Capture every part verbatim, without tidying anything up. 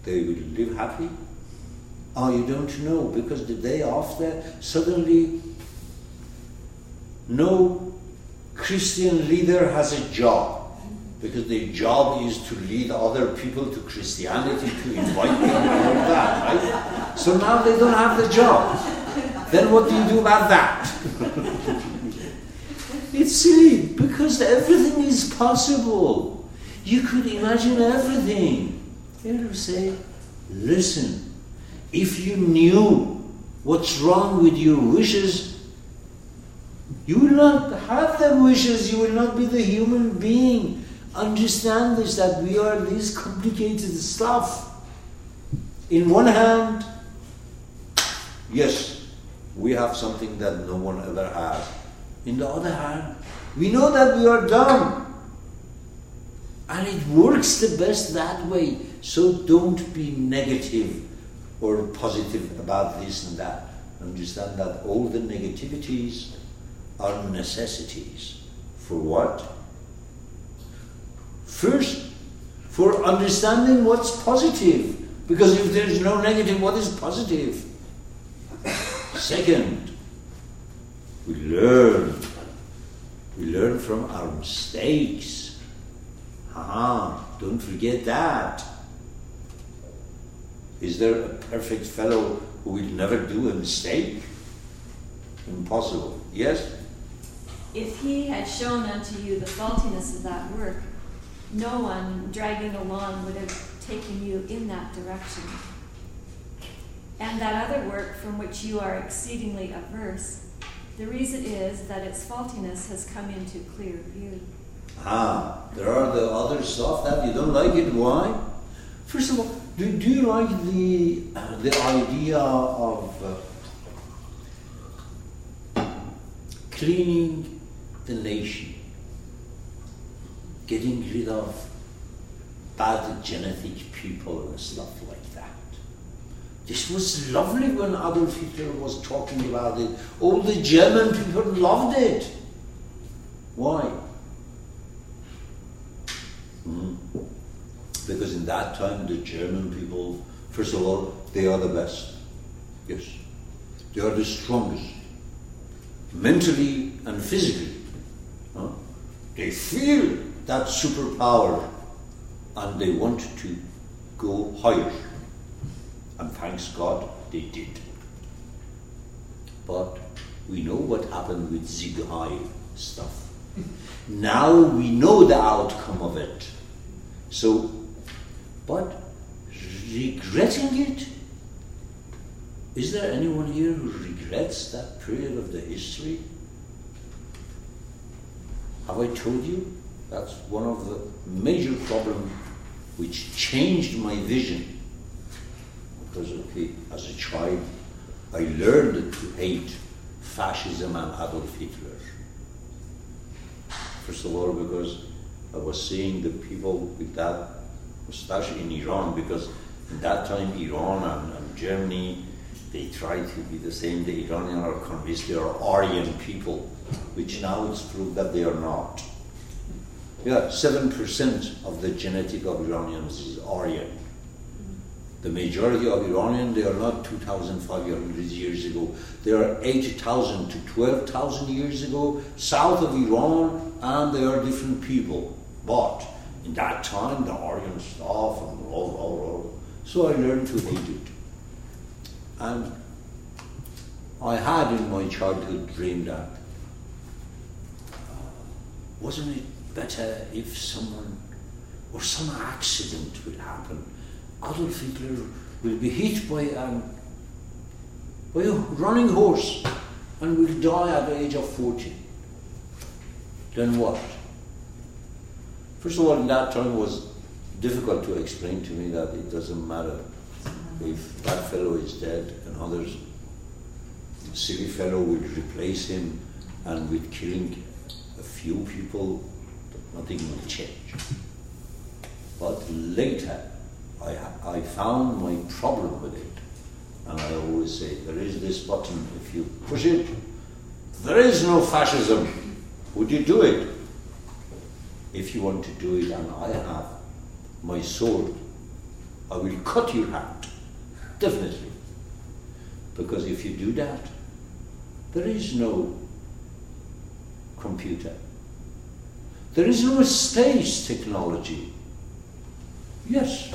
they will live happy? Oh, you don't know, because the day after, suddenly, no Christian leader has a job, because their job is to lead other people to Christianity, to invite them and all that, right? So now they don't have the job. Then what do you do about that? It's silly, because everything is possible. You could imagine everything. You say, listen, if you knew what's wrong with your wishes, you will not have them wishes, you will not be the human being. Understand this, that we are this complicated stuff. In one hand, yes, we have something that no one ever had. In the other hand, we know that we are dumb. And it works the best that way. So don't be negative or positive about this and that. Understand that all the negativities are necessities. For what? First, for understanding what's positive. Because if there's no negative, what is positive? Second, we learn. We learn from our mistakes. Haha, don't forget that. Is there a perfect fellow who will never do a mistake? Impossible. Yes? If he had shown unto you the faultiness of that work, no one dragging along would have taken you in that direction. And that other work from which you are exceedingly averse, the reason is that its faultiness has come into clear view. Ah, there are the other stuff that you don't like it. Why? First of all, do, do you like the uh, the idea of uh, cleaning the nation, getting rid of bad genetic people and stuff like that? This was lovely when Adolf Hitler was talking about it. All the German people loved it. Why? Mm. Because in that time the German people, first of all, they are the best. Yes. They are the strongest. Mentally and physically. Huh? They feel that superpower and they want to go higher. And thanks God, they did. But we know what happened with Sieg Heil stuff. Now we know the outcome of it. So, but regretting it? Is there anyone here who regrets that period of the history? Have I told you? That's one of the major problems which changed my vision. Because, okay, as a child, I learned to hate fascism and Adolf Hitler. First of all, because I was seeing the people with that mustache in Iran, because in that time Iran and, and Germany, they tried to be the same. The Iranians are convinced they are Aryan people, which now it's proved that they are not. Yeah, seven percent of the genetic of Iranians is Aryan. The majority of Iranians, they are not two thousand five hundred years ago. They are eight thousand to twelve thousand years ago, south of Iran, and they are different people. But in that time, the Aryan stuff and all, all, all. So I learned to hate it. And I had in my childhood dream that, uh, wasn't it better if someone, or some accident will happen, Adolf Hitler will be hit by, um, by a running horse and will die at the age of forty. Then what? First of all, in that time it was difficult to explain to me that it doesn't matter if that fellow is dead and others, the silly fellow will replace him, and with killing a few people, nothing will change. But later, I, I found my problem with it. And I always say, there is this button, if you push it, there is no fascism. Would you do it? If you want to do it, and I have my sword, I will cut your hand. Definitely. Because if you do that, there is no computer. There is no space technology. Yes.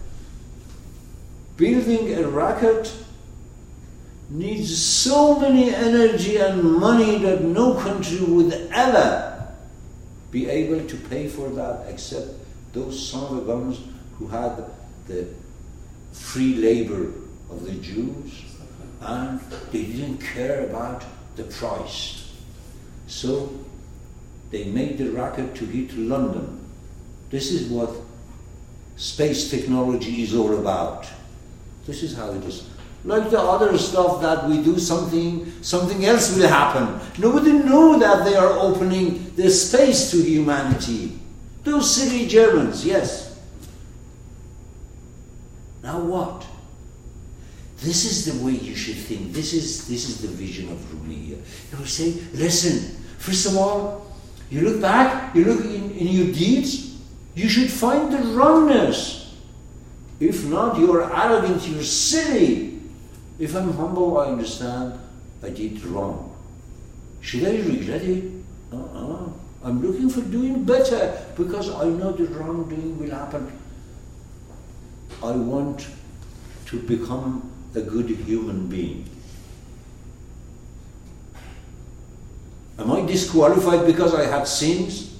Building a rocket needs so many energy and money that no country would ever be able to pay for that except those son of a guns who had the free labor of the Jews, and they didn't care about the price. So they made the rocket to hit London. This is what space technology is all about. This is how it is. Like the other stuff that we do something, something else will happen. Nobody knew that they are opening the space to humanity. Those silly Germans, yes. Now what? This is the way you should think. This is this is the vision of Rumi here. He will say, listen, first of all, you look back, you look in, in your deeds, you should find the wrongness. If not, you're arrogant, you're silly. If I'm humble, I understand I did wrong. Should I regret it? Uh-uh. I'm looking for doing better because I know the wrongdoing will happen. I want to become a good human being. Am I disqualified because I had sins?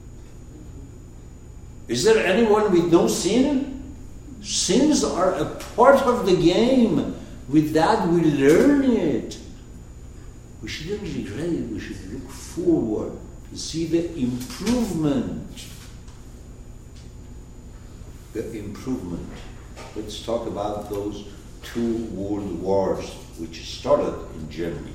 Is there anyone with no sin? Sins are a part of the game. With that, we learn it. We shouldn't regret it. We should look forward to see the improvement. The improvement. Let's talk about those two world wars which started in Germany.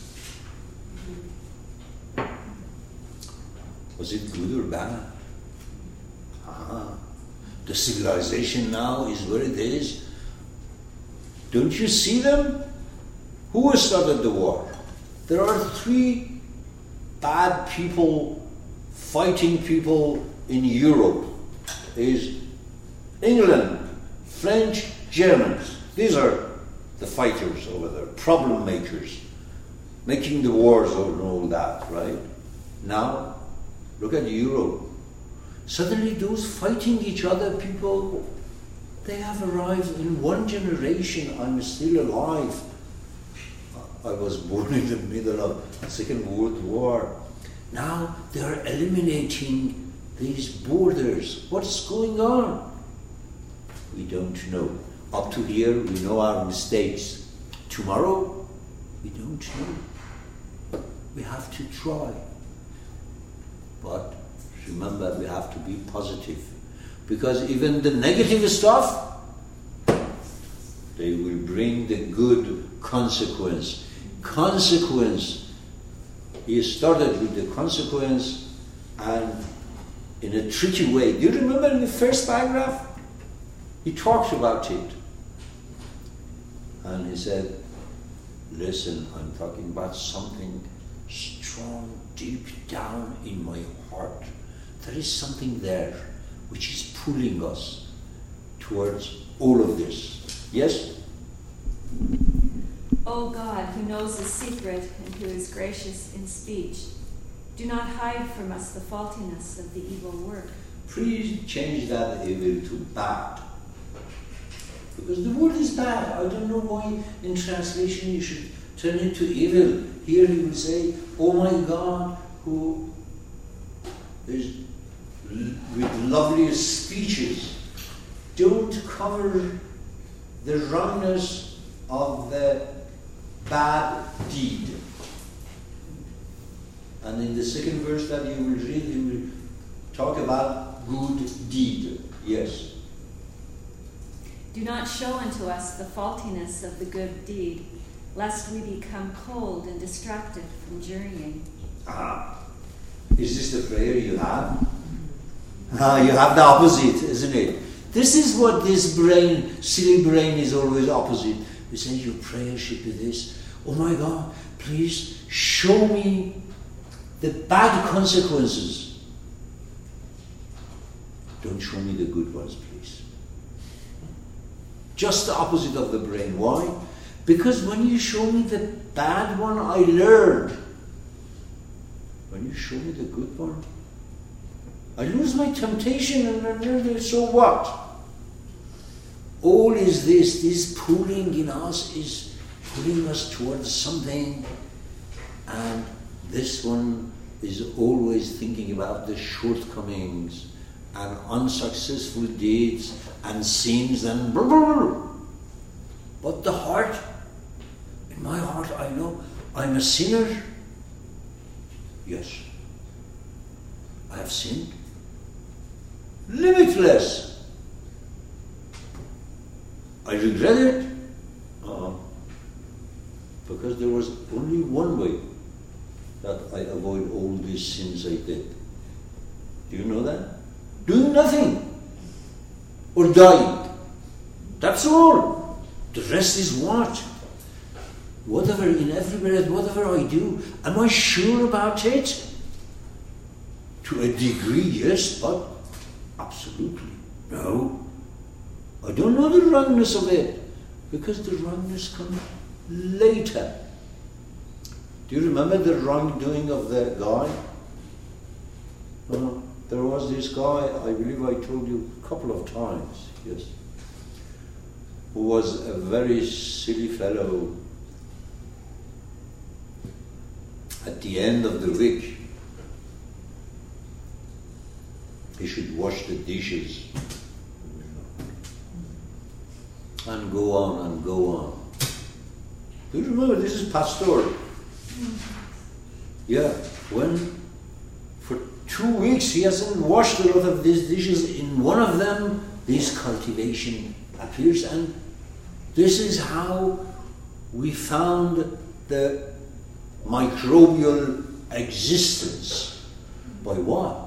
Was it good or bad? Ah, the civilization now is where it is. Don't you see them? Who started the war? There are three bad people, fighting people in Europe. Is England, French, Germans. These are the fighters over there, problem makers, making the wars and all that, right? Now, look at Europe. Suddenly those fighting each other people, they have arrived in one generation. I'm still alive. I was born in the middle of the Second World War. Now they are eliminating these borders. What's going on? We don't know. Up to here, we know our mistakes. Tomorrow, we don't know. We have to try. But remember, we have to be positive. Because even the negative stuff, they will bring the good consequence. Consequence. He started with the consequence and in a tricky way. Do you remember in the first paragraph? He talks about it. And he said, listen, I'm talking about something strong deep down in my heart. There is something there which is pulling us towards all of this. Yes? O God, who knows the secret and who is gracious in speech, do not hide from us the faultiness of the evil work. Please change that evil to bad. Because the word is bad. I don't know why in translation you should turn it to evil. Here he will say, oh my God, who is with lovely speeches. Don't cover the wrongness of the bad deed. And in the second verse that you will read, he will talk about good deed. Yes. Do not show unto us the faultiness of the good deed, lest we become cold and distracted from journeying. Ah. Is this the prayer you have? Ah, you have the opposite, isn't it? This is what this brain, silly brain, is always opposite. We say your prayer should be this. Oh my God, please show me the bad consequences. Don't show me the good ones, please. just the opposite of the brain. Why? Because when you show me the bad one, I learn. When you show me the good one, I lose my temptation and I learn. So what? All is this, this pulling in us is pulling us towards something, and this one is always thinking about the shortcomings and unsuccessful deeds and sins and blah, blah, blah. But the heart, in my heart I know I'm a sinner. Yes, I have sinned. Limitless. I regret it. Uh-uh. Because there was only one way that I avoid all these sins I did. Do you know that? Doing nothing. Or dying. That's all. The rest is what? Whatever, in every breath, whatever I do, am I sure about it? To a degree, yes, but absolutely no. I don't know the wrongness of it, because the wrongness comes later. Do you remember the wrongdoing of the guy? Uh, there was this guy, I believe I told you a couple of times, yes, who was a very silly fellow. At the end of the week, he should wash the dishes and go on and go on. Do you remember, this is pastoral. Yeah, when for two weeks he hasn't washed a lot of these dishes, in one of them this cultivation appears, and this is how we found the microbial existence. By what?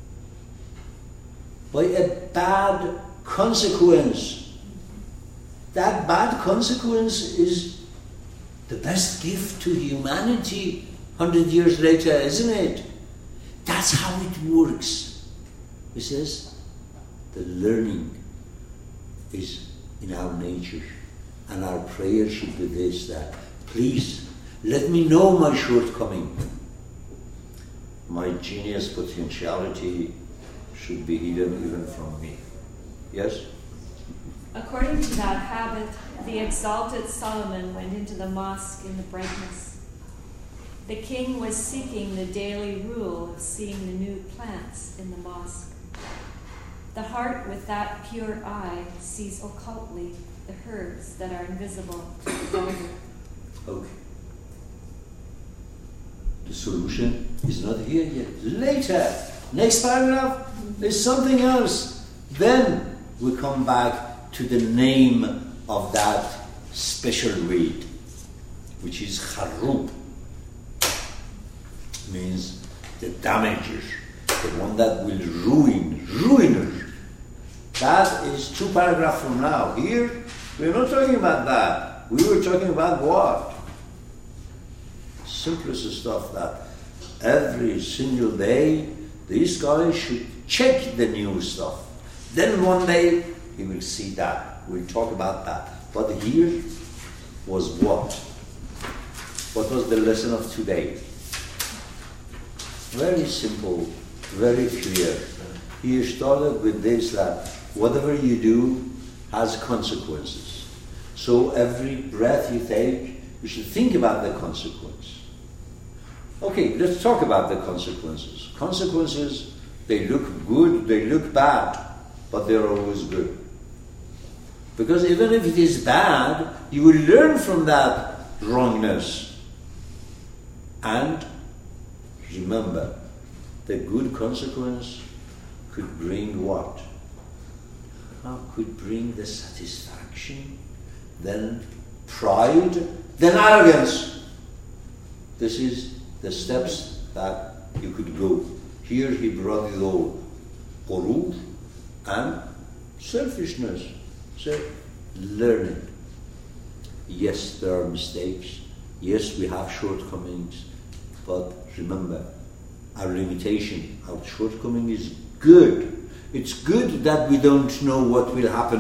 By a bad consequence. That bad consequence is the best gift to humanity hundred years later, isn't it? That's how it works. He says the learning is in our nature, and our prayer should be this, that please let me know my shortcoming. My genius potentiality should be hidden even from me. Yes? According to that habit, the exalted Solomon went into the mosque in the brightness. The king was seeking the daily rule of seeing the new plants in the mosque. The heart with that pure eye sees occultly the herbs that are invisible to the vulgar. Okay. The solution is not here yet. Later, next paragraph is something else. Then we come back to the name of that special weed, which is Kharub. Means the damager, the one that will ruin, ruiner. That is two paragraphs from now. Here, we're not talking about that. We were talking about what? Simplest stuff, that every single day this guy should check the new stuff. Then one day he will see that. We'll talk about that. But here was what? What was the lesson of today? Very simple, very clear. He started with this, that whatever you do has consequences. So every breath you take, you should think about the consequence. Okay, let's talk about the consequences. Consequences, they look good, they look bad, but they're always good. Because even if it is bad, you will learn from that wrongness. And remember, the good consequence could bring what? How could bring the satisfaction, then pride, then arrogance. This is the steps that you could go. Here he brought it all. Ghurur and selfishness. So learn it. Yes, there are mistakes. Yes, we have shortcomings. But remember, our limitation, our shortcoming is good. It's good that we don't know what will happen